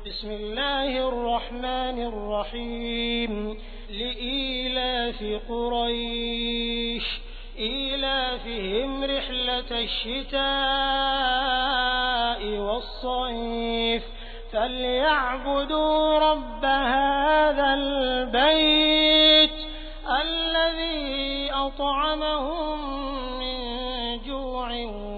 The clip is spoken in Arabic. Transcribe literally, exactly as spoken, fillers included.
بسم الله الرحمن الرحيم لإيلاف قريش إيلافهم رحلة الشتاء والصيف فليعبدوا رب هذا البيت الذي أطعمهم من جوع